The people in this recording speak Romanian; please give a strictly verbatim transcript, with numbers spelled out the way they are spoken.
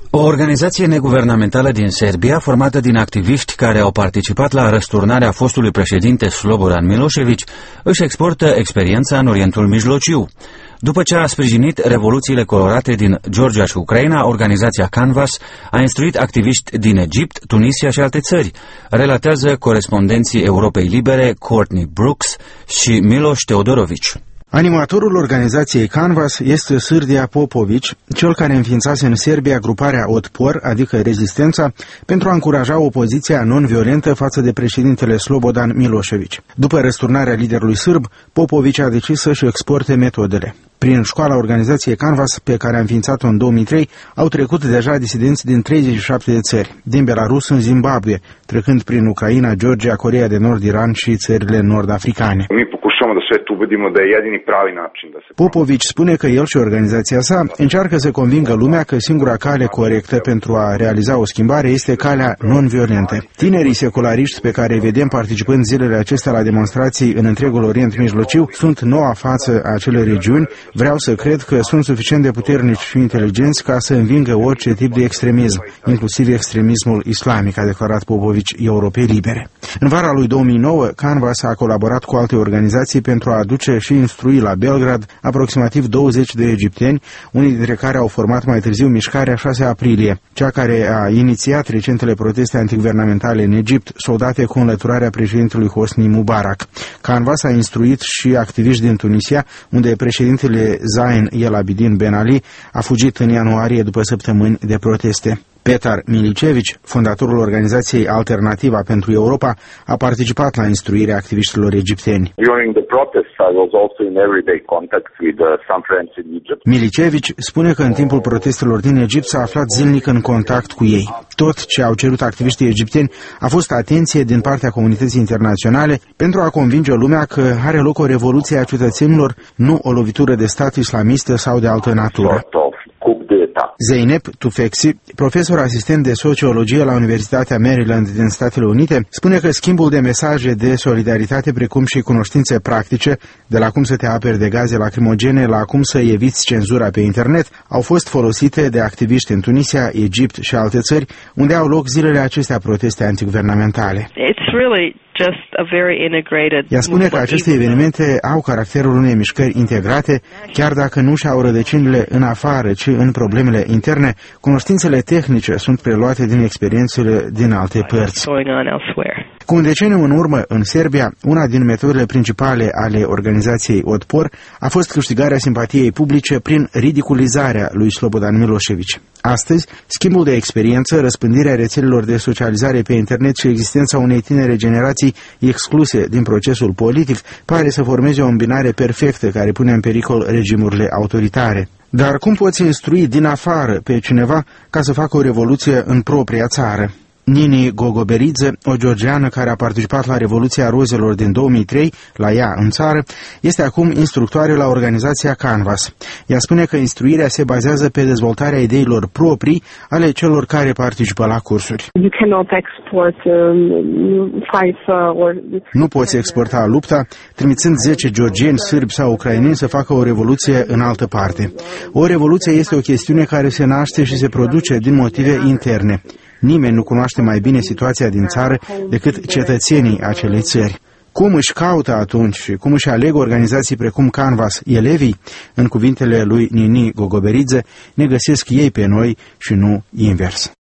O organizație neguvernamentală din Serbia, formată din activiști care au participat la răsturnarea fostului președinte Slobodan Milošević, își exportă experiența în Orientul Mijlociu. După ce a sprijinit revoluțiile colorate din Georgia și Ucraina, organizația Canvas a instruit activiști din Egipt, Tunisia și alte țări, relatează corespondenții Europei Libere Courtney Brooks și Miloš Teodorović. Animatorul organizației Canvas este Srđan Popović, cel care înființase în Serbia gruparea Otpor, adică Rezistența, pentru a încuraja opoziția non-violentă față de președintele Slobodan Milošević. După răsturnarea liderului sârb, Popović a decis să-și exporte metodele. Prin școala organizației Canvas, pe care a înființat-o în două mii trei, au trecut deja disidenți din treizeci și șapte de țări, din Belarus în Zimbabwe, trecând prin Ucraina, Georgia, Coreea de Nord, Iran și țările nord-africane. Popović spune că el și organizația sa încearcă să convingă lumea că singura cale corectă pentru a realiza o schimbare este calea non-violentă. Tinerii seculariști pe care îi vedem participând zilele acestea la demonstrații în întregul Orient Mijlociu sunt noua față a acelei regiuni. Vreau să cred că sunt suficient de puternici și inteligenți ca să învingă orice tip de extremism, inclusiv extremismul islamic, a declarat Popović Europei Libere. În vara lui două mii nouă, Canvas a colaborat cu alte organizații pentru a aduce și instrui la Belgrad aproximativ douăzeci de egipteni, unii dintre care au format mai târziu mișcarea șase aprilie, cea care a inițiat recentele proteste antiguvernamentale în Egipt, soldate cu înlăturarea președintelui Hosni Mubarak. Canvas a instruit și activiști din Tunisia, unde președintele Zain El Abidin Ben Ali a fugit în ianuarie după săptămâni de proteste. Petar Milicević, fondatorul organizației Alternativa pentru Europa, a participat la instruirea activiștilor egipteni. Milicević spune că în timpul protestelor din Egipt s-a aflat zilnic în contact cu ei. Tot ce au cerut activiștii egipteni a fost atenție din partea comunității internaționale pentru a convinge lumea că are loc o revoluție a cetățenilor, nu o lovitură de stat islamistă sau de altă natură. Zeynep Tufekci, profesor asistent de sociologie la Universitatea Maryland din Statele Unite, spune că schimbul de mesaje de solidaritate, precum și cunoștințe practice, de la cum să te aperi de gaze lacrimogene la cum să eviți cenzura pe internet, au fost folosite de activiști în Tunisia, Egipt și alte țări, unde au loc zilele acestea proteste antiguvernamentale. Ea spune că aceste evenimente au caracterul unei mișcări integrate, chiar dacă nu și-au rădăcinile în afară, ci în problemele interne. Cunoștințele tehnice sunt preluate din experiențele din alte părți. Cu un deceniu în urmă, în Serbia, una din metodele principale ale organizației Otpor a fost câștigarea simpatiei publice prin ridiculizarea lui Slobodan Milošević. Astăzi, schimbul de experiență, răspândirea rețelelor de socializare pe internet și existența unei tinere generații excluse din procesul politic pare să formeze o îmbinare perfectă care pune în pericol regimurile autoritare. Dar cum poți instrui din afară pe cineva ca să facă o revoluție în propria țară? Nini Gogoberidze, o georgiană care a participat la Revoluția Rozelor din două mii trei, la ea în țară, este acum instructoare la organizația Canvas. Ea spune că instruirea se bazează pe dezvoltarea ideilor proprii ale celor care participă la cursuri. Nu poți exporta lupta trimițând zece georgieni, sârbi sau ucraineni să facă o revoluție în altă parte. O revoluție este o chestiune care se naște și se produce din motive interne. Nimeni nu cunoaște mai bine situația din țară decât cetățenii acelei țări. Cum își caută atunci și cum își aleg organizații precum Canvas elevii? În cuvintele lui Nini Gogoberidze, ne găsesc ei pe noi și nu invers.